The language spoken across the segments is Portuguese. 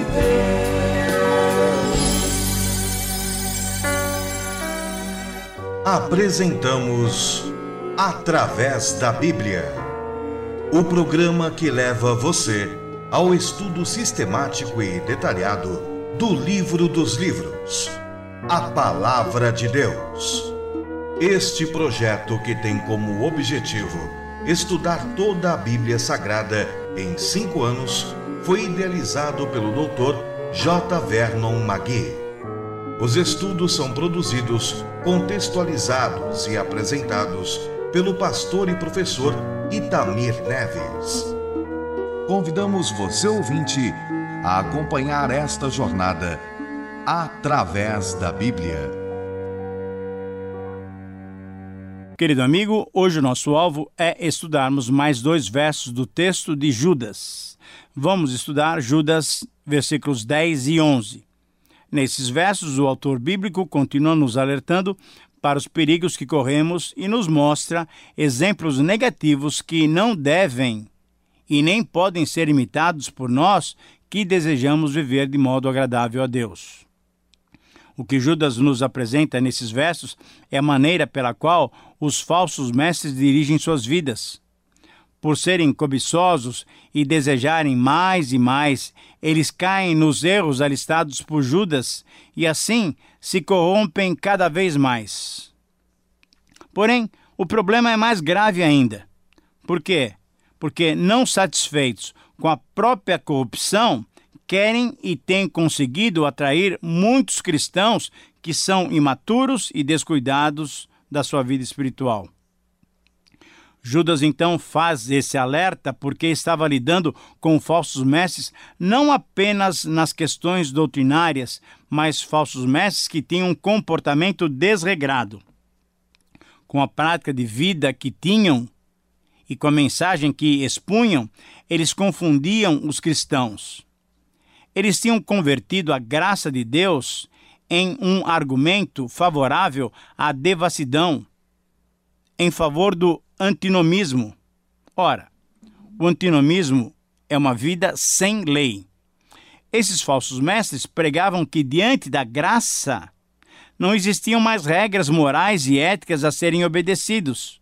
Apresentamos Através da Bíblia, o programa que leva você ao estudo sistemático e detalhado do livro dos livros, a Palavra de Deus. Este projeto, que tem como objetivo estudar toda a Bíblia Sagrada em 5 anos, foi idealizado pelo Dr. J. Vernon Magee. Os estudos são produzidos, contextualizados e apresentados pelo pastor e professor Itamir Neves. Convidamos você, ouvinte, a acompanhar esta jornada através da Bíblia. Querido amigo, hoje o nosso alvo é estudarmos mais 2 versos do texto de Judas. Vamos estudar Judas, versículos 10 e 11. Nesses versos, o autor bíblico continua nos alertando para os perigos que corremos e nos mostra exemplos negativos que não devem e nem podem ser imitados por nós que desejamos viver de modo agradável a Deus. O que Judas nos apresenta nesses versos é a maneira pela qual os falsos mestres dirigem suas vidas. Por serem cobiçosos e desejarem mais e mais, eles caem nos erros alistados por Judas e assim se corrompem cada vez mais. Porém, o problema é mais grave ainda. Por quê? Porque, não satisfeitos com a própria corrupção, querem e têm conseguido atrair muitos cristãos que são imaturos e descuidados da sua vida espiritual. Judas então faz esse alerta porque estava lidando com falsos mestres não apenas nas questões doutrinárias, mas falsos mestres que tinham um comportamento desregrado. Com a prática de vida que tinham e com a mensagem que expunham, eles confundiam os cristãos. Eles tinham convertido a graça de Deus em um argumento favorável à devassidão, em favor do antinomismo. Ora, o antinomismo é uma vida sem lei. Esses falsos mestres pregavam que diante da graça não existiam mais regras morais e éticas a serem obedecidos.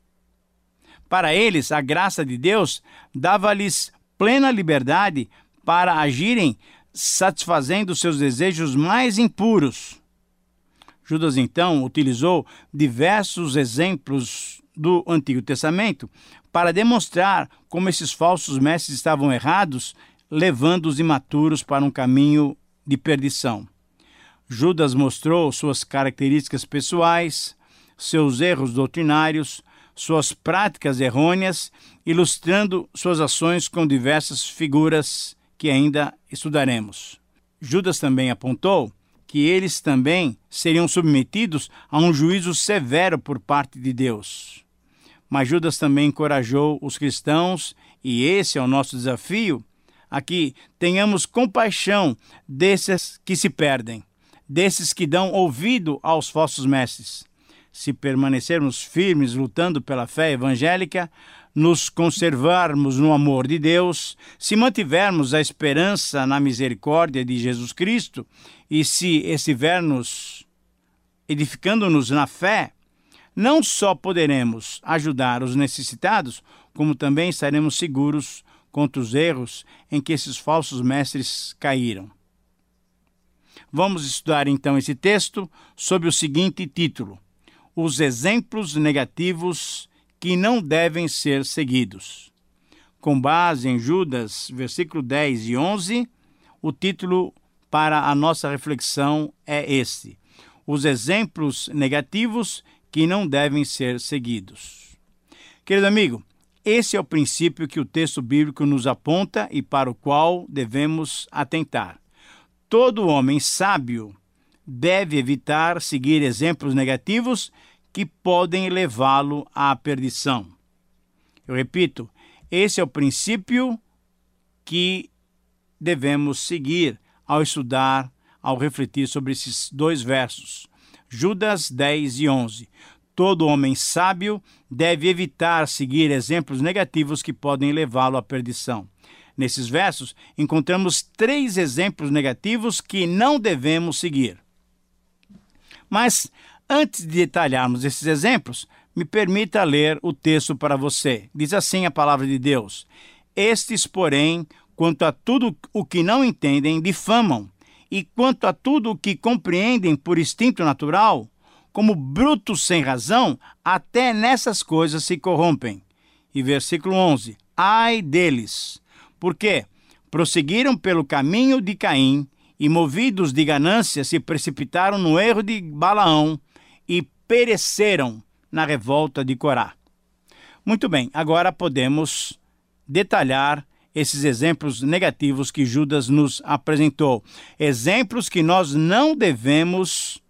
Para eles, a graça de Deus dava-lhes plena liberdade para agirem satisfazendo seus desejos mais impuros. Judas, então, utilizou diversos exemplos do Antigo Testamento para demonstrar como esses falsos mestres estavam errados, levando os imaturos para um caminho de perdição. Judas mostrou suas características pessoais, seus erros doutrinários, suas práticas errôneas, ilustrando suas ações com diversas figuras que ainda estudaremos. Judas também apontou que eles também seriam submetidos a um juízo severo por parte de Deus. Mas Judas também encorajou os cristãos, e esse é o nosso desafio, a que tenhamos compaixão desses que se perdem, desses que dão ouvido aos falsos mestres. Se permanecermos firmes lutando pela fé evangélica, nos conservarmos no amor de Deus, se mantivermos a esperança na misericórdia de Jesus Cristo e se estivermos edificando-nos na fé, não só poderemos ajudar os necessitados, como também estaremos seguros contra os erros em que esses falsos mestres caíram. Vamos estudar então esse texto sob o seguinte título: Os exemplos negativos que não devem ser seguidos. Com base em Judas, versículo 10 e 11, o título para a nossa reflexão é este: Os exemplos negativos que não devem ser seguidos. Querido amigo, esse é o princípio que o texto bíblico nos aponta e para o qual devemos atentar. Todo homem sábio deve evitar seguir exemplos negativos que podem levá-lo à perdição. Eu repito, esse é o princípio que devemos seguir ao estudar, ao refletir sobre esses 2 versos. Judas 10 e 11. Todo homem sábio deve evitar seguir exemplos negativos que podem levá-lo à perdição. Nesses versos, encontramos 3 exemplos negativos que não devemos seguir. Mas, antes de detalharmos esses exemplos, me permita ler o texto para você. Diz assim a palavra de Deus: Estes, porém, quanto a tudo o que não entendem, difamam, e quanto a tudo o que compreendem por instinto natural, como brutos sem razão, até nessas coisas se corrompem. E versículo 11: Ai deles, porque prosseguiram pelo caminho de Caim, e movidos de ganância se precipitaram no erro de Balaão, e pereceram na revolta de Corá. Muito bem, agora podemos detalhar esses exemplos negativos que Judas nos apresentou. Exemplos que nós não devemos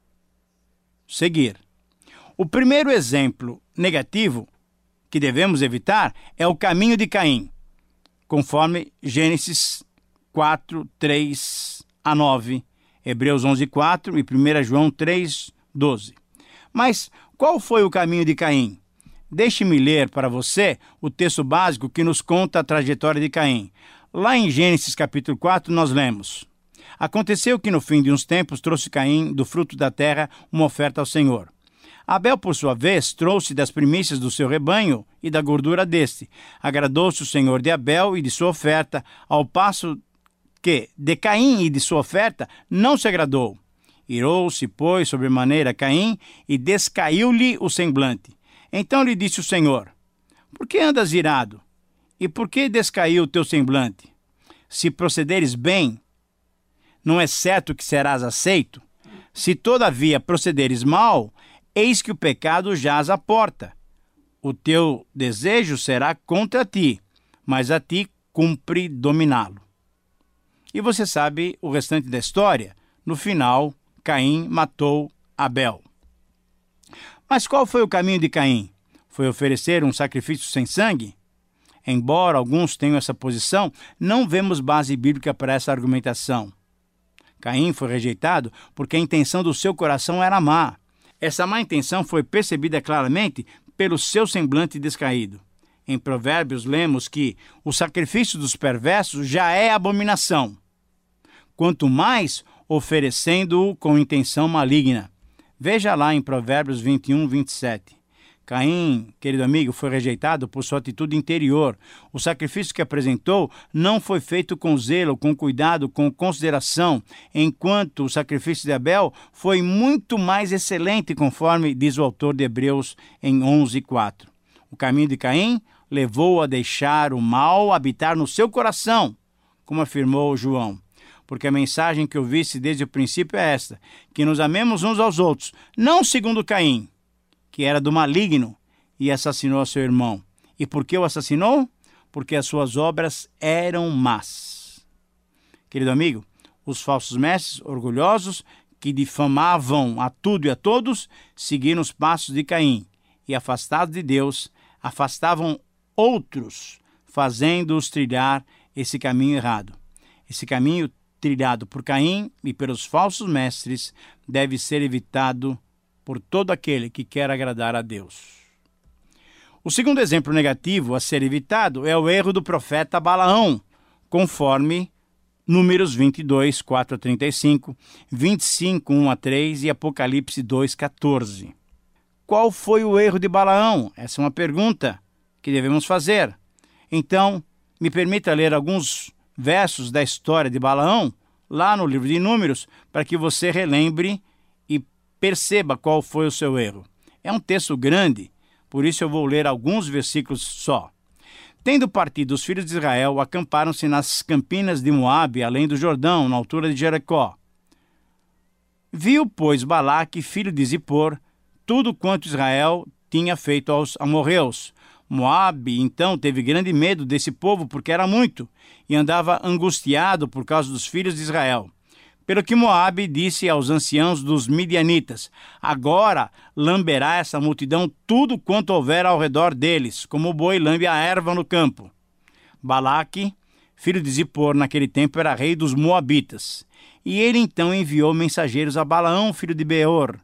seguir. O primeiro exemplo negativo que devemos evitar é o caminho de Caim, conforme Gênesis 4, 3 a 9, Hebreus 11, 4 e 1 João 3, 12. Mas qual foi o caminho de Caim? Deixe-me ler para você o texto básico que nos conta a trajetória de Caim. Lá em Gênesis capítulo 4 nós lemos: Aconteceu que no fim de uns tempos trouxe Caim do fruto da terra uma oferta ao Senhor. Abel, por sua vez, trouxe das primícias do seu rebanho e da gordura deste. Agradou-se o Senhor de Abel e de sua oferta, ao passo que de Caim e de sua oferta não se agradou. Irou-se, pois, sobremaneira Caim, e descaiu-lhe o semblante. Então lhe disse o Senhor: Por que andas irado? E por que descaiu o teu semblante? Se procederes bem, não é certo que serás aceito? Se todavia procederes mal, eis que o pecado jaz à porta. O teu desejo será contra ti, mas a ti cumpre dominá-lo. E você sabe o restante da história. No final, Caim matou Abel. Mas qual foi o caminho de Caim? Foi oferecer um sacrifício sem sangue? Embora alguns tenham essa posição, não vemos base bíblica para essa argumentação. Caim foi rejeitado porque a intenção do seu coração era má. Essa má intenção foi percebida claramente pelo seu semblante descaído. Em Provérbios lemos que o sacrifício dos perversos já é abominação, quanto mais oferecendo-o com intenção maligna. Veja lá em Provérbios 21, 27. Caim, querido amigo, foi rejeitado por sua atitude interior. O sacrifício que apresentou não foi feito com zelo, com cuidado, com consideração, enquanto o sacrifício de Abel foi muito mais excelente, conforme diz o autor de Hebreus em 11:4. O caminho de Caim levou a deixar o mal habitar no seu coração, como afirmou João. Porque a mensagem que ouviste desde o princípio é esta: que nos amemos uns aos outros, não segundo Caim, que era do maligno e assassinou a seu irmão. E por que o assassinou? Porque as suas obras eram más. Querido amigo, os falsos mestres, orgulhosos, que difamavam a tudo e a todos, seguiram os passos de Caim e, afastados de Deus, afastavam outros, fazendo-os trilhar esse caminho errado. Esse caminho trilhado por Caim e pelos falsos mestres deve ser evitado por todo aquele que quer agradar a Deus. O segundo exemplo negativo a ser evitado é o erro do profeta Balaão, conforme Números 22, 4 a 35, 25, 1 a 3 e Apocalipse 2, 14. Qual foi o erro de Balaão? Essa é uma pergunta que devemos fazer. Então, me permita ler alguns versos da história de Balaão, lá no livro de Números, para que você relembre e perceba qual foi o seu erro. É um texto grande, por isso eu vou ler alguns versículos só. Tendo partido os filhos de Israel, acamparam-se nas campinas de Moabe, além do Jordão, na altura de Jericó. Viu, pois, Balaque, filho de Zippor, tudo quanto Israel tinha feito aos amorreus. Moabe, então, teve grande medo desse povo, porque era muito, e andava angustiado por causa dos filhos de Israel. Pelo que Moabe disse aos anciãos dos midianitas: agora lamberá essa multidão tudo quanto houver ao redor deles, como o boi lambe a erva no campo. Balaque, filho de Zippor, naquele tempo era rei dos Moabitas. E ele então enviou mensageiros a Balaão, filho de Beor.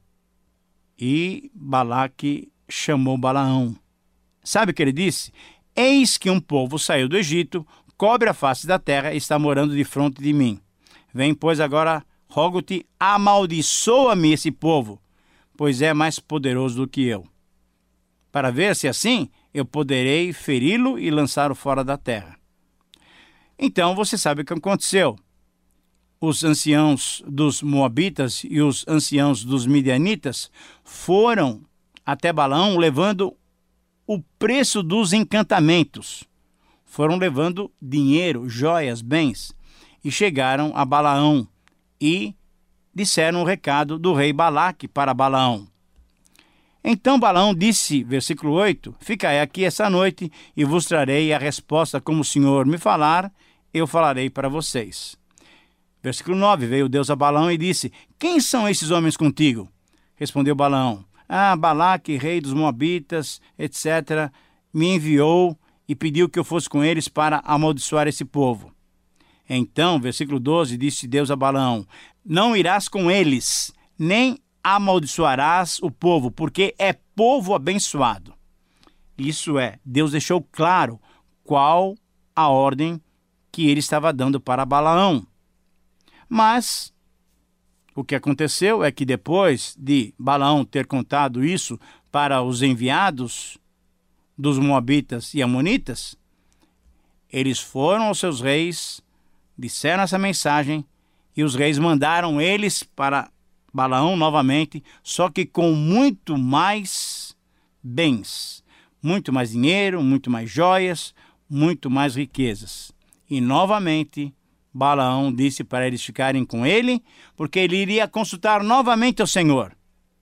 E Balaque chamou Balaão. Sabe o que ele disse? Eis que um povo saiu do Egito, cobre a face da terra e está morando defronte de mim. Vem, pois, agora, rogo-te, amaldiçoa-me esse povo, pois é mais poderoso do que eu, para ver se assim eu poderei feri-lo e lançá-lo fora da terra. Então você sabe o que aconteceu. Os anciãos dos Moabitas e os anciãos dos Midianitas foram até Balaão levando o preço dos encantamentos. Foram levando dinheiro, joias, bens, e chegaram a Balaão e disseram o recado do rei Balaque para Balaão. Então Balaão disse, versículo 8, ficai aqui essa noite e vos trarei a resposta como o Senhor me falar, eu falarei para vocês. Versículo 9, veio Deus a Balaão e disse, quem são esses homens contigo? Respondeu Balaão, Balaque, rei dos Moabitas, etc., me enviou e pediu que eu fosse com eles para amaldiçoar esse povo. Então, versículo 12, disse Deus a Balaão, não irás com eles, nem amaldiçoarás o povo, porque é povo abençoado. Isso é, Deus deixou claro qual a ordem que ele estava dando para Balaão. Mas o que aconteceu é que depois de Balaão ter contado isso para os enviados dos Moabitas e Amonitas, eles foram aos seus reis, disseram essa mensagem e os reis mandaram eles para Balaão novamente, só que com muito mais bens, muito mais dinheiro, muito mais joias, muito mais riquezas. E novamente Balaão disse para eles ficarem com ele, porque ele iria consultar novamente o Senhor.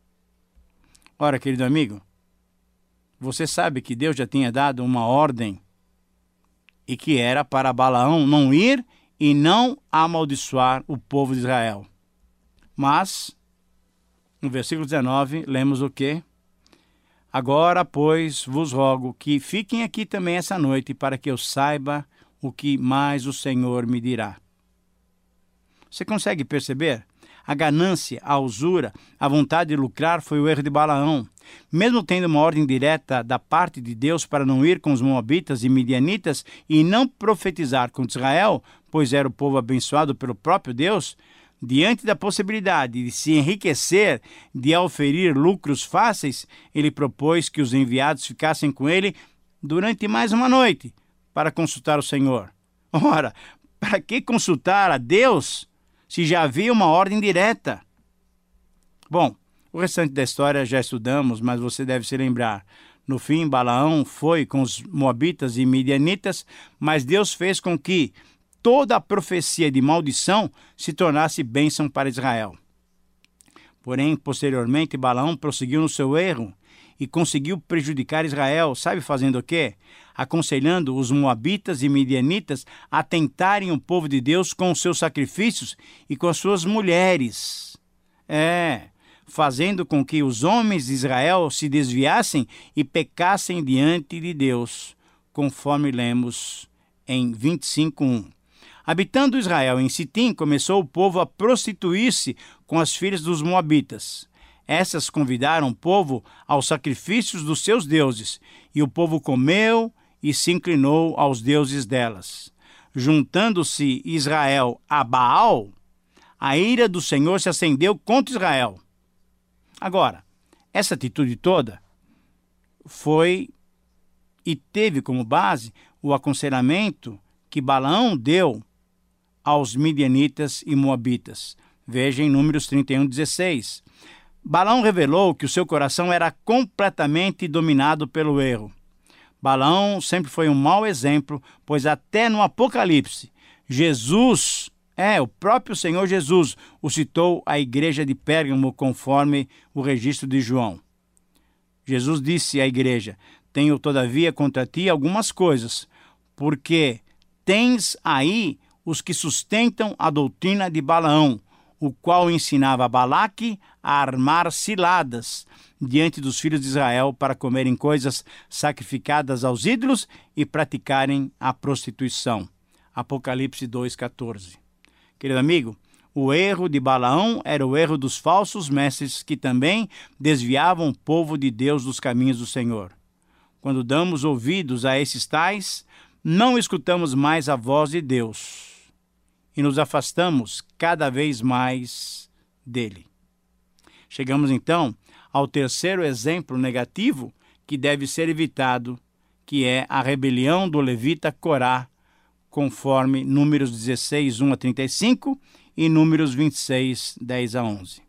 Ora, querido amigo, você sabe que Deus já tinha dado uma ordem e que era para Balaão não ir e não amaldiçoar o povo de Israel. Mas, no versículo 19, lemos o quê? Agora, pois, vos rogo que fiquem aqui também essa noite para que eu saiba o que mais o Senhor me dirá. Você consegue perceber? A ganância, a usura, a vontade de lucrar foi o erro de Balaão. Mesmo tendo uma ordem direta da parte de Deus para não ir com os Moabitas e Midianitas e não profetizar contra Israel, pois era o povo abençoado pelo próprio Deus, diante da possibilidade de se enriquecer, de oferir lucros fáceis, ele propôs que os enviados ficassem com ele durante mais uma noite para consultar o Senhor. Ora, para que consultar a Deus se já havia uma ordem direta? Bom, o restante da história já estudamos, mas você deve se lembrar. No fim, Balaão foi com os Moabitas e Midianitas, mas Deus fez com que toda a profecia de maldição se tornasse bênção para Israel. Porém, posteriormente, Balaão prosseguiu no seu erro e conseguiu prejudicar Israel. Sabe fazendo o quê? Aconselhando os Moabitas e Midianitas a tentarem o povo de Deus com os seus sacrifícios e com as suas mulheres. Fazendo com que os homens de Israel se desviassem e pecassem diante de Deus, conforme lemos em 25:1. Habitando Israel em Sitim, começou o povo a prostituir-se com as filhas dos Moabitas. Essas convidaram o povo aos sacrifícios dos seus deuses, e o povo comeu e se inclinou aos deuses delas. Juntando-se Israel a Baal, a ira do Senhor se acendeu contra Israel. Agora, essa atitude toda foi e teve como base o aconselhamento que Balaão deu aos midianitas e moabitas. Veja em Números 31:16. Balaão revelou que o seu coração era completamente dominado pelo erro. Balaão sempre foi um mau exemplo, pois até no Apocalipse, Jesus, o próprio Senhor Jesus, o citou à igreja de Pérgamo conforme o registro de João. Jesus disse à igreja: tenho todavia contra ti algumas coisas, porque tens aí os que sustentam a doutrina de Balaão, o qual ensinava a Balaque a armar ciladas diante dos filhos de Israel para comerem coisas sacrificadas aos ídolos e praticarem a prostituição. Apocalipse 2:14. Querido amigo, o erro de Balaão era o erro dos falsos mestres que também desviavam o povo de Deus dos caminhos do Senhor. Quando damos ouvidos a esses tais, não escutamos mais a voz de Deus e nos afastamos cada vez mais dele. Chegamos então ao terceiro exemplo negativo que deve ser evitado, que é a rebelião do levita Corá, conforme Números 16, 1 a 35 e Números 26, 10 a 11.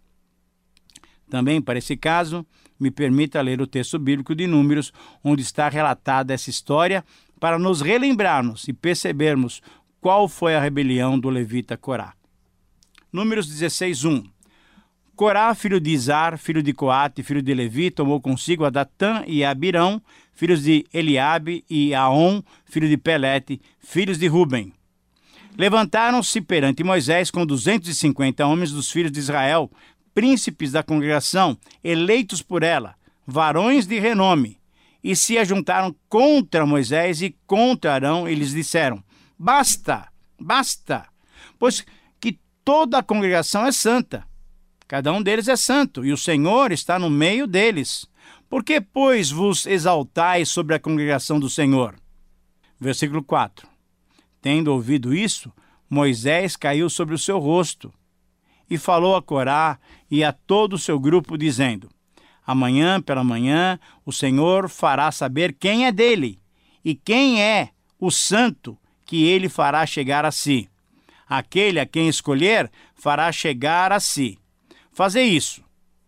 Também, para esse caso, me permita ler o texto bíblico de Números, onde está relatada essa história, para nos relembrarmos e percebermos qual foi a rebelião do levita Corá. Números 16, 1. Corá, filho de Izar, filho de Coate, filho de Levi, tomou consigo a Datã e a Abirão, filhos de Eliabe, e Aon, filho de Pelete, filhos de Ruben. Levantaram-se perante Moisés com 250 homens dos filhos de Israel, príncipes da congregação, eleitos por ela, varões de renome, e se ajuntaram contra Moisés e contra Arão, e lhes disseram: Basta, basta, pois que toda a congregação é santa. Cada um deles é santo, e o Senhor está no meio deles. Por que, pois, vos exaltais sobre a congregação do Senhor? Versículo 4. Tendo ouvido isso, Moisés caiu sobre o seu rosto e falou a Corá e a todo o seu grupo, dizendo: Amanhã pela manhã o Senhor fará saber quem é dele e quem é o santo que ele fará chegar a si. Aquele a quem escolher fará chegar a si. Fazei isso.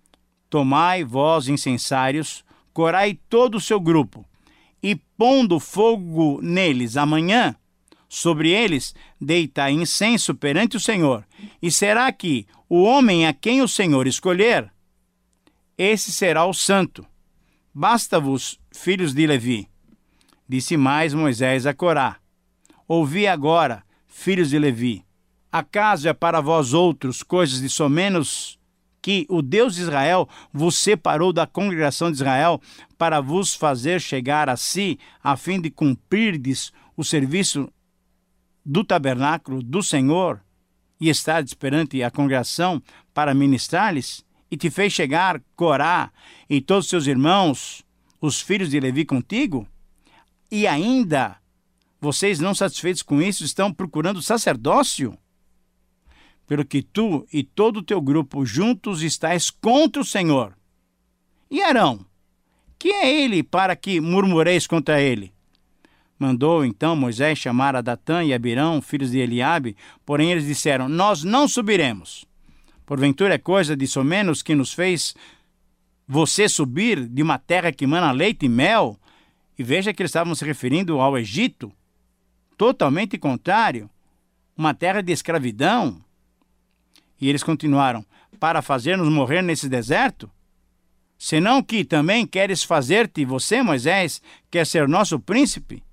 Tomai vós, incensários, Corá e todo o seu grupo, e pondo fogo neles amanhã, sobre eles deitai incenso perante o Senhor. E será que o homem a quem o Senhor escolher, esse será o santo. Basta-vos, filhos de Levi. Disse mais Moisés a Corá: Ouvi agora, filhos de Levi. Acaso é para vós outros coisas de somenos que o Deus de Israel vos separou da congregação de Israel para vos fazer chegar a si, a fim de cumprirdes o serviço do tabernáculo do Senhor e estardes perante a congregação para ministrar-lhes? E te fez chegar Corá e todos seus irmãos, os filhos de Levi, contigo? E ainda, vocês não satisfeitos com isso, estão procurando sacerdócio? Pelo que tu e todo o teu grupo juntos estáis contra o Senhor. E Arão? Quem é ele para que murmureis contra ele? Mandou então Moisés chamar a Datã e Abirão, filhos de Eliabe, porém eles disseram: Nós não subiremos. Porventura é coisa de somenos que nos fez você subir de uma terra que mana leite e mel? E veja que eles estavam se referindo ao Egito, totalmente contrário, uma terra de escravidão. E eles continuaram: Para fazer-nos morrer nesse deserto? Senão que também queres fazer-te, você, Moisés, quer ser nosso príncipe?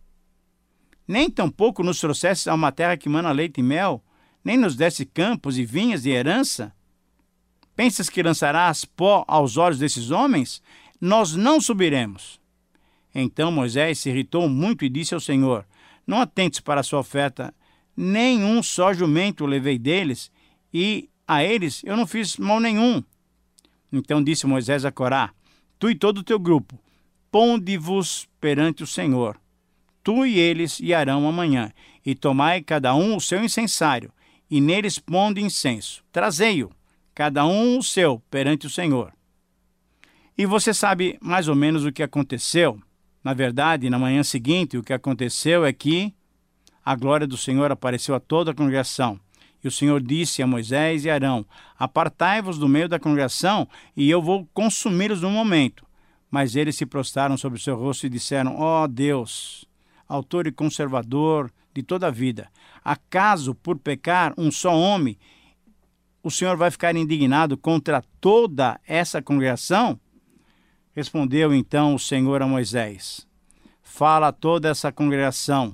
Nem tampouco nos trouxestes a uma terra que mana leite e mel, nem nos desse campos e vinhas de herança? Pensas que lançarás pó aos olhos desses homens? Nós não subiremos. Então Moisés se irritou muito e disse ao Senhor: Não atentes para a sua oferta, nem um só jumento levei deles, e a eles eu não fiz mal nenhum. Então disse Moisés a Corá: Tu e todo o teu grupo, ponde-vos perante o Senhor, tu e eles e Arão amanhã, e tomai cada um o seu incensário, e neles ponde incenso. Trazei-o, cada um o seu, perante o Senhor. E você sabe mais ou menos o que aconteceu. Na verdade, na manhã seguinte, o que aconteceu é que a glória do Senhor apareceu a toda a congregação. E o Senhor disse a Moisés e Arão: Apartai-vos do meio da congregação, e eu vou consumi-los num momento. Mas eles se prostraram sobre o seu rosto e disseram: Ó Deus, autor e conservador de toda a vida, acaso por pecar um só homem, o Senhor vai ficar indignado contra toda essa congregação? Respondeu então o Senhor a Moisés: Fala a toda essa congregação,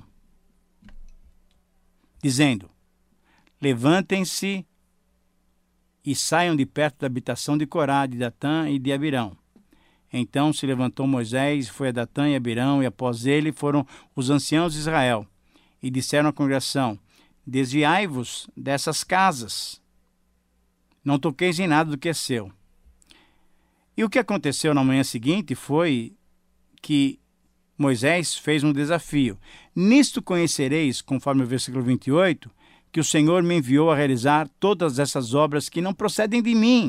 dizendo: Levantem-se e saiam de perto da habitação de Corá, de Datã e de Abirão. Então se levantou Moisés, foi a Datã e Abirão, e após ele foram os anciãos de Israel, e disseram à congregação: Desviai-vos dessas casas, não toqueis em nada do que é seu. E o que aconteceu na manhã seguinte foi que Moisés fez um desafio. Nisto conhecereis, conforme o versículo 28, que o Senhor me enviou a realizar todas essas obras que não procedem de mim.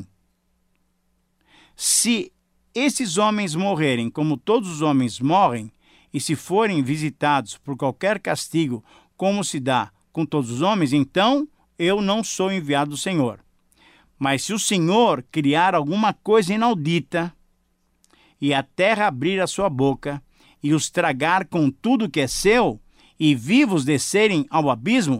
Se esses homens morrerem como todos os homens morrem, e se forem visitados por qualquer castigo, como se dá com todos os homens, então eu não sou enviado do Senhor. Mas se o Senhor criar alguma coisa inaudita, e a terra abrir a sua boca, e os tragar com tudo que é seu, e vivos descerem ao abismo,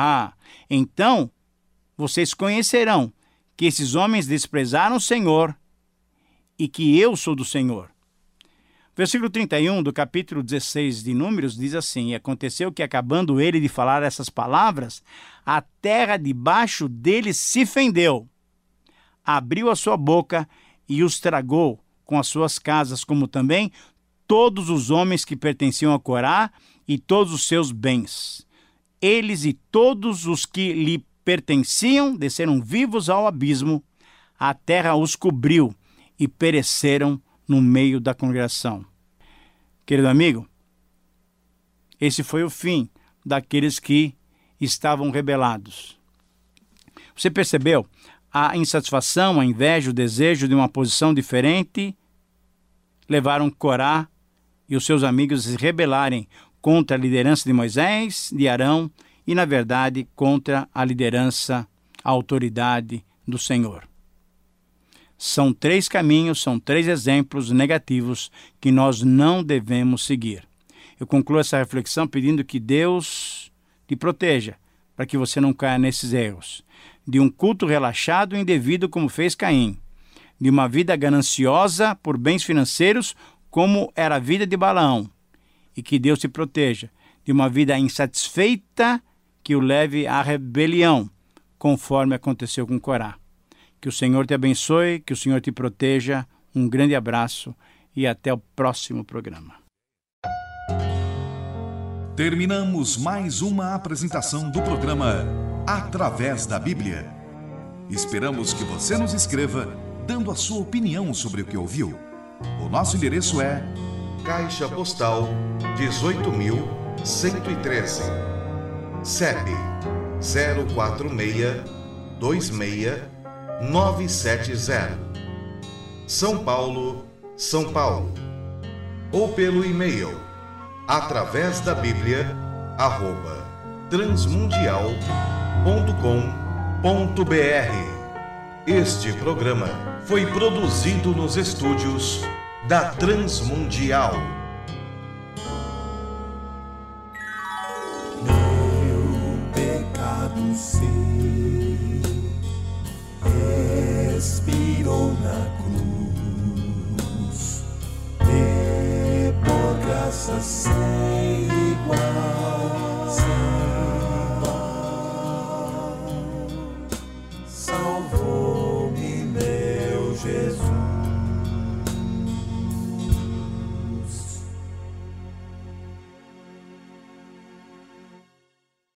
então vocês conhecerão que esses homens desprezaram o Senhor, e que eu sou do Senhor. Versículo 31 do capítulo 16 de Números diz assim: E aconteceu que, acabando ele de falar essas palavras, a terra debaixo dele se fendeu, abriu a sua boca e os tragou com as suas casas, como também todos os homens que pertenciam a Corá e todos os seus bens. Eles e todos os que lhe pertenciam desceram vivos ao abismo, a terra os cobriu e pereceram no meio da congregação. Querido amigo, esse foi o fim daqueles que estavam rebelados. Você percebeu? A insatisfação, a inveja, o desejo de uma posição diferente levaram Corá e os seus amigos a se rebelarem contra a liderança de Moisés, de Arão e, na verdade, contra a liderança, a autoridade do Senhor. São 3 caminhos, são 3 exemplos negativos que nós não devemos seguir. Eu concluo essa reflexão pedindo que Deus te proteja, para que você não caia nesses erros. De um culto relaxado e indevido, como fez Caim. De uma vida gananciosa por bens financeiros, como era a vida de Balaão. E que Deus te proteja de uma vida insatisfeita que o leve à rebelião, conforme aconteceu com Corá. Que o Senhor te abençoe, que o Senhor te proteja. Um grande abraço e até o próximo programa. Terminamos mais uma apresentação do programa Através da Bíblia. Esperamos que você nos escreva dando a sua opinião sobre o que ouviu. O nosso endereço é Caixa Postal 18.113, CEP 04626-970, São Paulo, São Paulo. Ou pelo e-mail atravesdabiblia@transmundial.com.br. Este programa foi produzido nos estúdios da Transmundial. Meu pecado sei, expirou na cruz, e por graça sei.